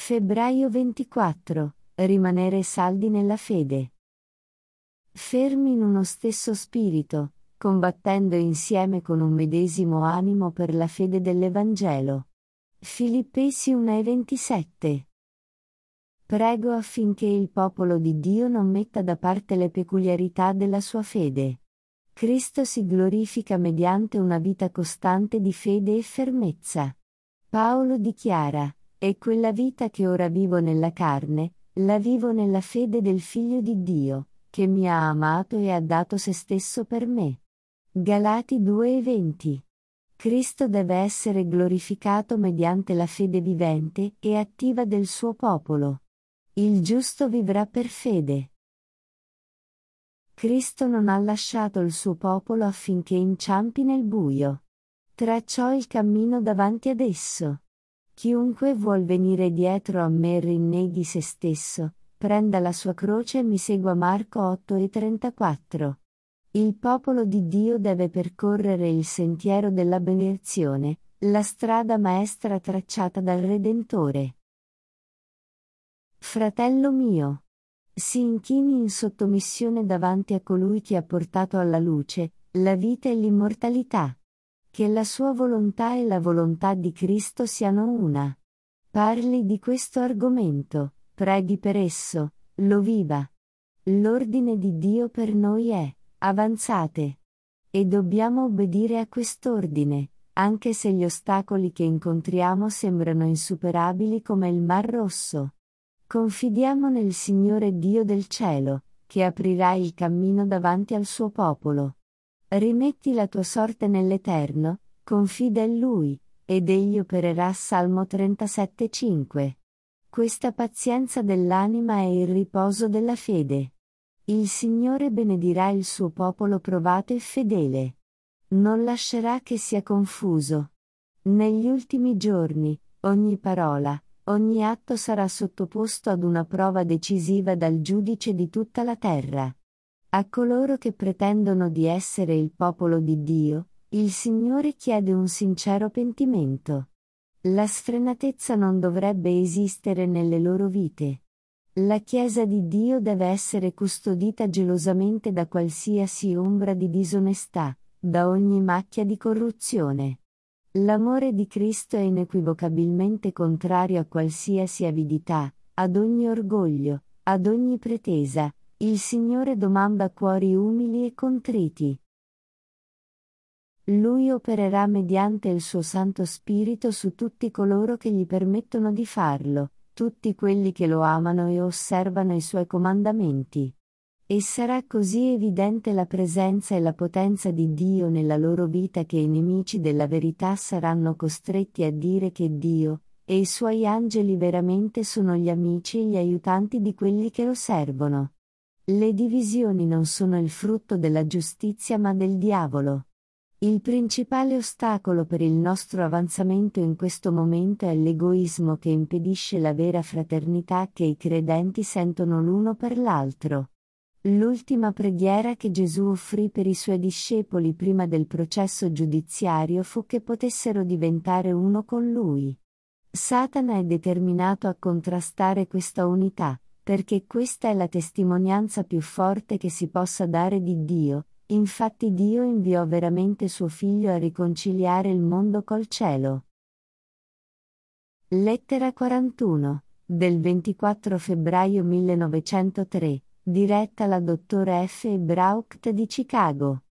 Febbraio 24. Rimanere saldi nella fede. Fermi in uno stesso spirito, combattendo insieme con un medesimo animo per la fede dell'Evangelo. Filippesi 1:27. Prego affinché il popolo di Dio non metta da parte le peculiarità della sua fede. Cristo si glorifica mediante una vita costante di fede e fermezza. Paolo dichiara: «E quella vita che ora vivo nella carne, la vivo nella fede del Figlio di Dio, che mi ha amato e ha dato se stesso per me». Galati 2:20. Cristo deve essere glorificato mediante la fede vivente e attiva del suo popolo. Il giusto vivrà per fede. Cristo non ha lasciato il suo popolo affinché inciampi nel buio. Tracciò il cammino davanti ad esso. Chiunque vuol venire dietro a me rinneghi se stesso, prenda la sua croce e mi segua. Marco 8:34. Il popolo di Dio deve percorrere il sentiero della benedizione, la strada maestra tracciata dal Redentore. Fratello mio, si inchini in sottomissione davanti a colui che ha portato alla luce la vita e l'immortalità. Che la sua volontà e la volontà di Cristo siano una. Parli di questo argomento, preghi per esso, lo viva. L'ordine di Dio per noi è: avanzate. E dobbiamo obbedire a quest'ordine, anche se gli ostacoli che incontriamo sembrano insuperabili come il Mar Rosso. Confidiamo nel Signore Dio del cielo, che aprirà il cammino davanti al suo popolo. Rimetti la tua sorte nell'Eterno, confida in Lui, ed Egli opererà. Salmo 37:5. Questa pazienza dell'anima è il riposo della fede. Il Signore benedirà il suo popolo provato e fedele. Non lascerà che sia confuso. Negli ultimi giorni, ogni parola, ogni atto sarà sottoposto ad una prova decisiva dal giudice di tutta la terra. A coloro che pretendono di essere il popolo di Dio, il Signore chiede un sincero pentimento. La sfrenatezza non dovrebbe esistere nelle loro vite. La Chiesa di Dio deve essere custodita gelosamente da qualsiasi ombra di disonestà, da ogni macchia di corruzione. L'amore di Cristo è inequivocabilmente contrario a qualsiasi avidità, ad ogni orgoglio, ad ogni pretesa. Il Signore domanda cuori umili e contriti. Lui opererà mediante il suo Santo Spirito su tutti coloro che gli permettono di farlo, tutti quelli che lo amano e osservano i suoi comandamenti. E sarà così evidente la presenza e la potenza di Dio nella loro vita che i nemici della verità saranno costretti a dire che Dio e i suoi angeli veramente sono gli amici e gli aiutanti di quelli che lo servono. Le divisioni non sono il frutto della giustizia ma del diavolo. Il principale ostacolo per il nostro avanzamento in questo momento è l'egoismo che impedisce la vera fraternità che i credenti sentono l'uno per l'altro. L'ultima preghiera che Gesù offrì per i suoi discepoli prima del processo giudiziario fu che potessero diventare uno con Lui. Satana è determinato a contrastare questa unità, perché questa è la testimonianza più forte che si possa dare di Dio. Infatti Dio inviò veramente suo Figlio a riconciliare il mondo col cielo. Lettera 41, del 24 febbraio 1903, diretta alla dottora F. Braucht di Chicago.